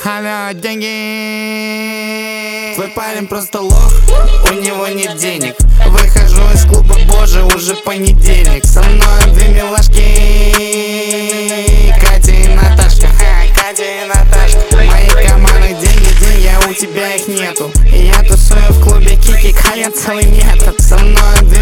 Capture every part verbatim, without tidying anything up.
Алло, деньги. Твой парень просто лох, у него нет денег. Выхожу из клуба, боже, уже понедельник. Со мной две милашки, Катя и Наташка. Катя и Наташка. Мои команды деньги, деньги, а у тебя их нету. И я тусую в клубе Кики, Кая целый метод. Со мной две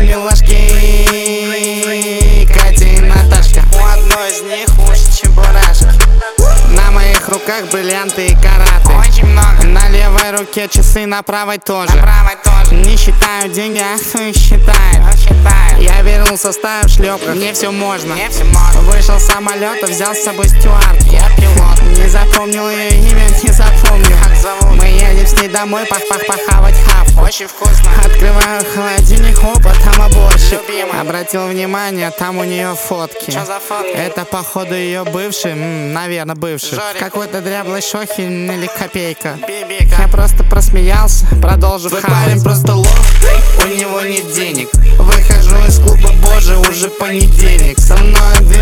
милашки, Катя и Наташка. У одной из них уши чебурашки. На моих руках бриллианты и караты. Очень много. На левой руке часы, на правой тоже. На правой тоже. Не считаю деньги, а кто их считает? считает. Я вернулся, ставив шлепках. Мне все можно. Мне все можно. Вышел с самолета, взял с собой стюардку. Я пилот. Не запомнил ее имя, не запомнил. Как зовут? Мы едем с ней домой, пах-пах-пахавать хав. Очень вкусно. Открываю холодильник, опа, там оборщик. Любимый. Обратил внимание, там у нее фотки. Что за фотки? Это походу ее бывший, м, наверное, бывший. Жорик. Какой-то дряблый Шохин или Копейка. Бибика. Я просто просмеялся, продолжив хавать. Твой парень просто лох, у него нет денег. Выхожу из клуба, боже, уже понедельник. Со мной две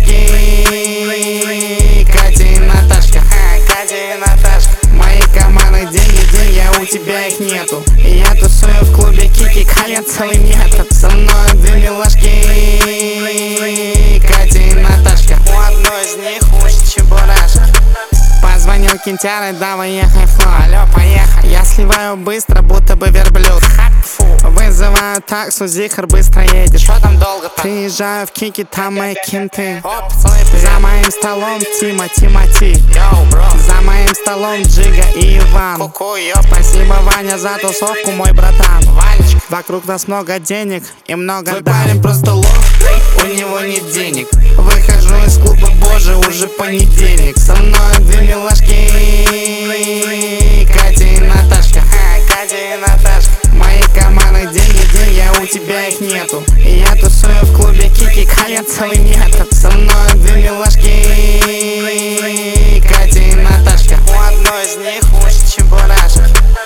милашки, Катя и Наташка. Катя и Наташка. Мои команды деньги, деньги, а у тебя их нету. И я тусую в клубе Кики, Кая целый метод. Со мной две милашки, Катя и Наташка. У одной из них уши чебурашки. Позвонил Кентяр, давай ехай флот. Алло, поехали. Я сливаю быстро, будто бы верблюд. Вызываю таксу, зихар, быстро едешь. Что там долго-то? Приезжаю в Кики, там мои кенты. Оп, за моим столом Тима, Тимати. Йоу, бро. За моим столом Джига и Иван. Ку-ку, спасибо, Ваня, за тусовку, мой братан. Ванечка. Вокруг нас много денег и много Твой дам. Парень просто лох, у него нет денег. Выхожу из клуба, боже, уже понедельник. Со мной две милашки, Катя и Наташка. Катя и Наташка. Мои команды деньги, деньги, а у тебя их нету. И я тусую в клубе Кики, Кая целый метод. Со мной две милашки, Катя и Наташка. У одной из них уши чебурашки.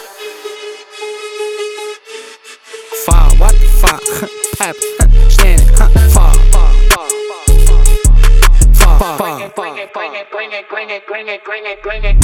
Фа, what the fuck? Пеп, штейн, фа. Фа, фа.